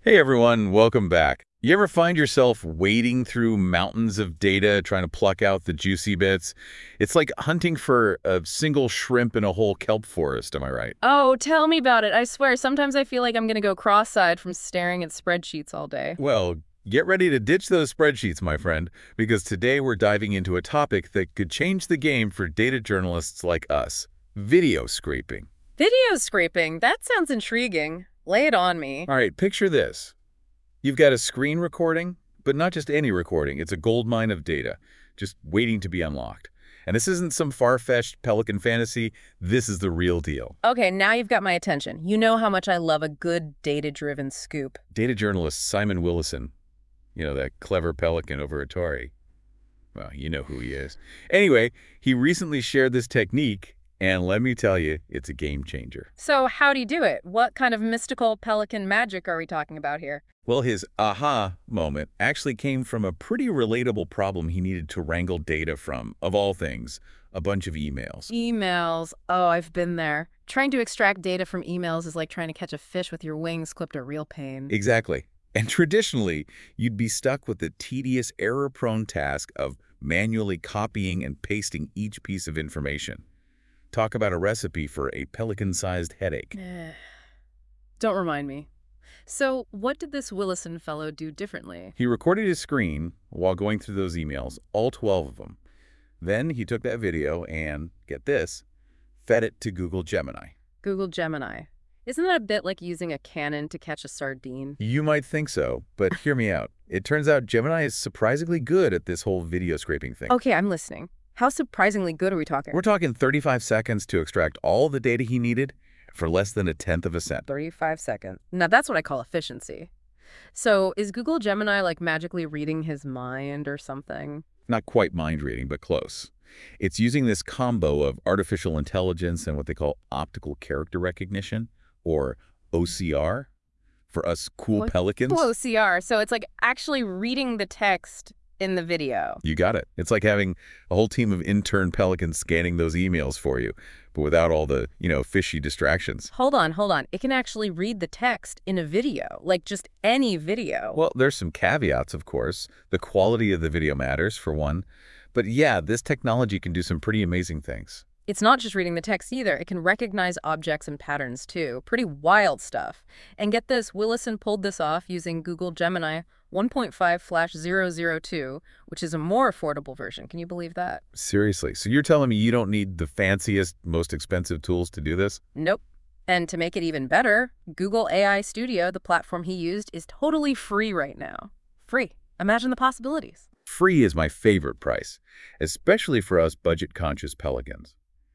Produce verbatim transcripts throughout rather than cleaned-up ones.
Hey everyone, welcome back. You ever find yourself wading through mountains of data trying to pluck out the juicy bits? It's like hunting for a single shrimp in a whole kelp forest, am I right? Oh, tell me about it. I swear, sometimes I feel like I'm gonna go cross-eyed from staring at spreadsheets all day. Well, get ready to ditch those spreadsheets, my friend, because today we're diving into a topic that could change the game for data journalists like us: video scraping. Video scraping, that sounds intriguing. Lay it on me. All right, picture this. You've got a screen recording, but not just any recording. It's a goldmine of data, just waiting to be unlocked. And this isn't some far-fetched Pelican fantasy. This is the real deal. Okay, now you've got my attention. You know how much I love a good data-driven scoop. Data journalist Simon Willison, you know, that clever pelican over Atari. Well, you know who he is. Anyway, he recently shared this technique, and let me tell you, it's a game changer. So how do you do it? What kind of mystical pelican magic are we talking about here? Well, his aha moment actually came from a pretty relatable problem he needed to wrangle data from, of all things, a bunch of emails. Emails. Oh, I've been there. Trying to extract data from emails is like trying to catch a fish with your wings clipped, a real pain. Exactly. And traditionally, you'd be stuck with the tedious, error-prone task of manually copying and pasting each piece of information. Talk about a recipe for a pelican-sized headache. Don't remind me. So what did this Willison fellow do differently? He recorded his screen while going through those emails, all twelve of them. Then he took that video and, get this, fed it to Google Gemini. Google Gemini. Isn't that a bit like using a cannon to catch a sardine? You might think so, but hear me out. It turns out Gemini is surprisingly good at this whole video scraping thing. Okay, I'm listening. How surprisingly good are we talking? We're talking thirty-five seconds to extract all the data he needed for less than a tenth of a cent. thirty-five seconds. Now that's what I call efficiency. So is Google Gemini like magically reading his mind or something? Not quite mind reading, but close. It's using this combo of artificial intelligence and what they call optical character recognition, or O C R, for us cool What? pelicans. O C R. So it's like actually reading the text in the video. You got it. It's like having a whole team of intern pelicans scanning those emails for you, but without all the, you know, fishy distractions. Hold on, hold on. It can actually read the text in a video, like just any video. Well, there's some caveats, of course. The quality of the video matters, for one. But yeah, this technology can do some pretty amazing things. It's not just reading the text either. It can recognize objects and patterns too. Pretty wild stuff. And get this, Willison pulled this off using Google Gemini one point five slash zero zero two, which is a more affordable version. Can you believe that? Seriously. So you're telling me you don't need the fanciest, most expensive tools to do this? Nope. And to make it even better, Google A I Studio, the platform he used, is totally free right now. Free. Imagine the possibilities. Free is my favorite price, especially for us budget-conscious pelicans.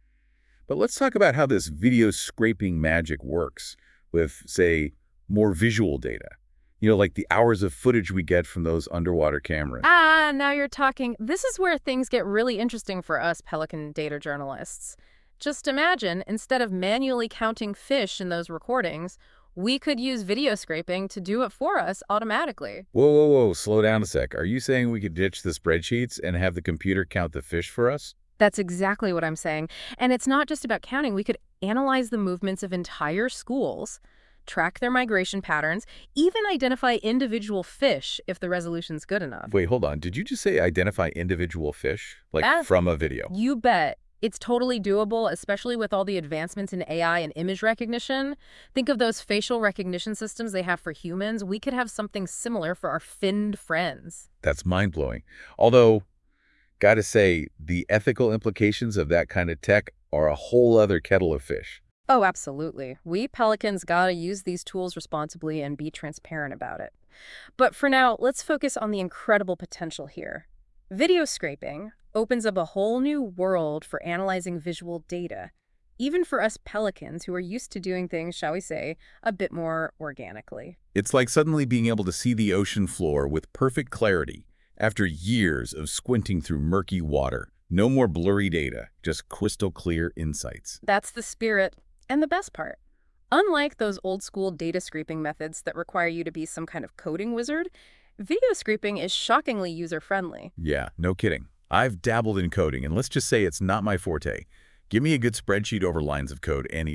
But let's talk about how this video scraping magic works with, say, more visual data. You know, like the hours of footage we get from those underwater cameras. Ah, now you're talking. This is where things get really interesting for us Pelican data journalists. Just imagine, instead of manually counting fish in those recordings, we could use video scraping to do it for us automatically. Whoa, whoa, whoa, slow down a sec. Are you saying we could ditch the spreadsheets and have the computer count the fish for us? That's exactly what I'm saying. And it's not just about counting. We could analyze the movements of entire schools, track their migration patterns, even identify individual fish if the resolution's good enough. Wait, hold on. Did you just say identify individual fish? Like Yeah. from a video? You bet. It's totally doable, especially with all the advancements in A I and image recognition. Think of those facial recognition systems they have for humans. We could have something similar for our finned friends. That's mind-blowing. Although, gotta say, the ethical implications of that kind of tech are a whole other kettle of fish. Oh, absolutely. We Pelicans gotta use these tools responsibly and be transparent about it. But for now, let's focus on the incredible potential here. Video scraping opens up a whole new world for analyzing visual data, even for us Pelicans who are used to doing things, shall we say, a bit more organically. It's like suddenly being able to see the ocean floor with perfect clarity after years of squinting through murky water. No more blurry data, just crystal clear insights. That's the spirit. And the best part, unlike those old-school data scraping methods that require you to be some kind of coding wizard, video scraping is shockingly user-friendly. Yeah, no kidding. I've dabbled in coding, and let's just say it's not my forte. Give me a good spreadsheet over lines of code any day.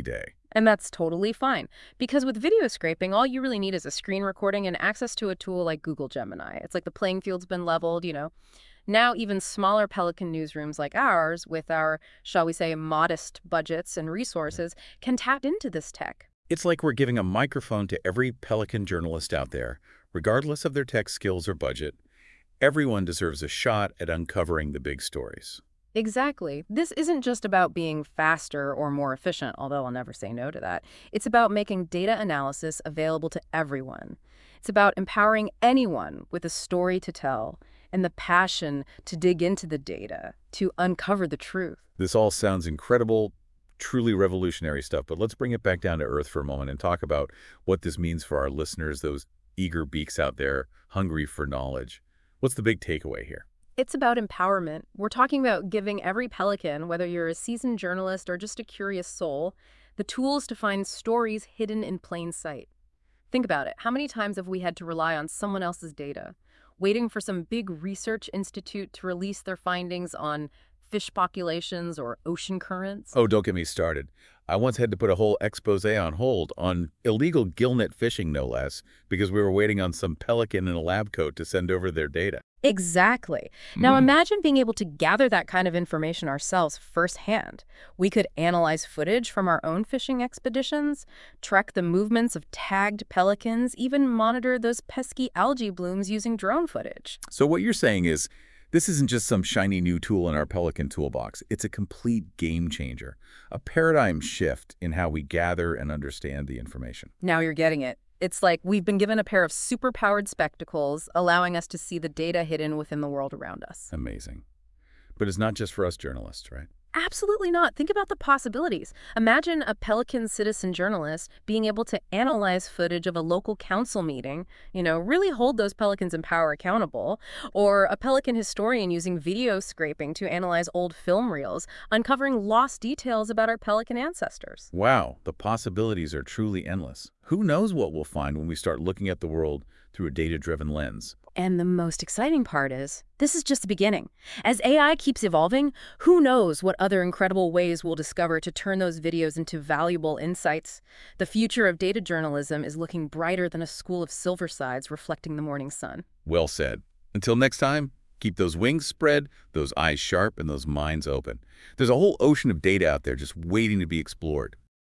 And that's totally fine, because with video scraping, all you really need is a screen recording and access to a tool like Google Gemini. It's like the playing field's been leveled, you know. Now, even smaller Pelican newsrooms like ours, with our, shall we say, modest budgets and resources, can tap into this tech. It's like we're giving a microphone to every Pelican journalist out there, regardless of their tech skills or budget. Everyone deserves a shot at uncovering the big stories. Exactly. This isn't just about being faster or more efficient, although I'll never say no to that. It's about making data analysis available to everyone. It's about empowering anyone with a story to tell and the passion to dig into the data, to uncover the truth. This all sounds incredible, truly revolutionary stuff, but let's bring it back down to earth for a moment and talk about what this means for our listeners, those eager beaks out there, hungry for knowledge. What's the big takeaway here? It's about empowerment. We're talking about giving every Pelican, whether you're a seasoned journalist or just a curious soul, the tools to find stories hidden in plain sight. Think about it. How many times have we had to rely on someone else's data, waiting for some big research institute to release their findings on fish populations or ocean currents? Oh, don't get me started. I once had to put a whole expose on hold on illegal gillnet fishing, no less, because we were waiting on some pelican in a lab coat to send over their data. Exactly. Now imagine being able to gather that kind of information ourselves firsthand. We could analyze footage from our own fishing expeditions, track the movements of tagged pelicans, even monitor those pesky algae blooms using drone footage. So what you're saying is, this isn't just some shiny new tool in our Pelican toolbox. It's a complete game changer, a paradigm shift in how we gather and understand the information. Now you're getting it. It's like we've been given a pair of super-powered spectacles, allowing us to see the data hidden within the world around us. Amazing. But it's not just for us journalists, right? Absolutely not. Think about the possibilities. Imagine a Pelican citizen journalist being able to analyze footage of a local council meeting, you know, really hold those pelicans in power accountable, or a Pelican historian using video scraping to analyze old film reels, uncovering lost details about our Pelican ancestors. Wow, the possibilities are truly endless. Who knows what we'll find when we start looking at the world through a data-driven lens? And the most exciting part is, this is just the beginning. As A I keeps evolving, who knows what other incredible ways we'll discover to turn those videos into valuable insights. The future of data journalism is looking brighter than a school of silver sides reflecting the morning sun. Well said. Until next time, keep those wings spread, those eyes sharp, and those minds open. There's a whole ocean of data out there just waiting to be explored.